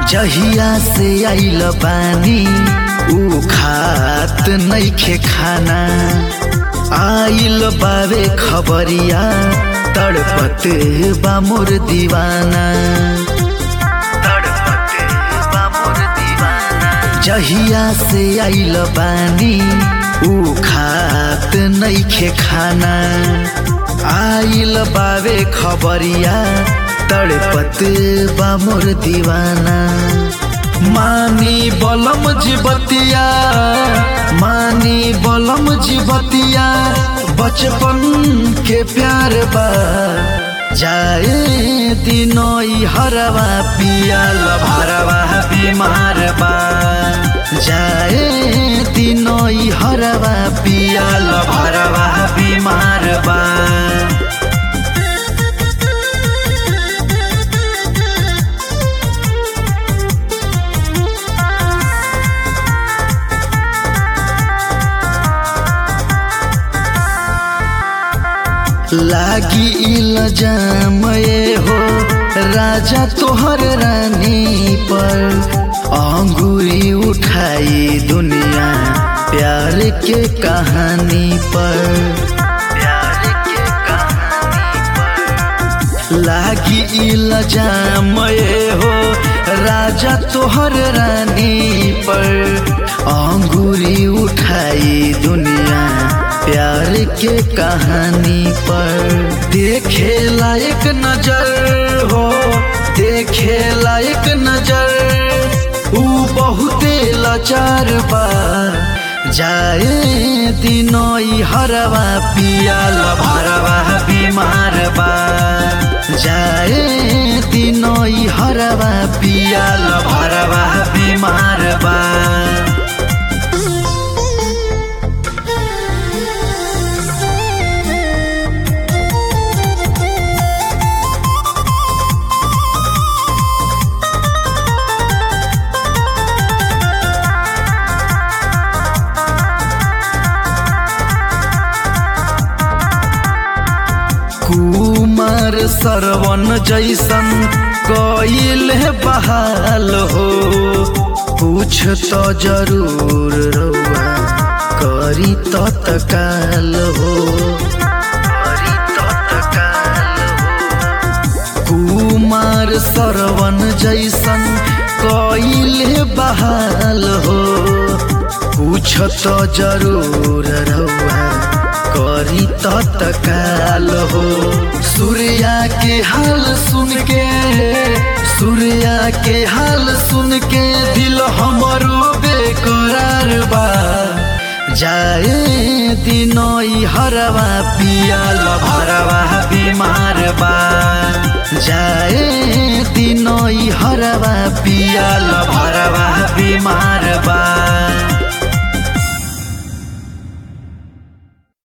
जहिया से आइल बानी ऊ खात नइखे खाना। आइल बावे खबरिया तड़पत बा मोर दीवाना। जहिया से आइल बानी ऊ खात नइखे खाना। आइल बावे खबरिया तड़पत बा मोर दीवाना। मानी बलम जीवतिया, मानी बलम जीवतिया, बचपन के प्यार बा। जाए दिनोई हरवा पिया लभरवा बीमार बा। जाए दिनोई हरवा पिया लभरवा बीमार बा। लागी इल्जाम हो राजा तोहर रानी पर। अंगूरी उठाई दुनिया प्यार के कहानी पर। लागी इल्जाम हो राजा तोहर रानी पर। अंगूरी उठाई दुनिया प्यार के कहानी पर। देखे लायक नजर हो, देखे लायक नजर, ऊ बहुते लाचार बा। जाए दिनोई हरवा पिया लभरवा बीमार बा। जाए दिनोई हरवा पिया लभरवा बीमार बा। कुमार सरवन जैसन कइल बहाल हो। पूछ तो जरूर रउआ करी तो तकाल हो। कुमार सरवन जैसन कइल बहाल हो। पूछ तो जरूर रउआ करी तो तकाल हो। सूर्या के हाल सुन के, सूर्या के हाल सुन के दिल हमरो बेकरार बा। जाए दिनोई हरवा पिया लभरवा बीमार बा। जाए दिनोई हरवा पिया लभरवा बीमार बा।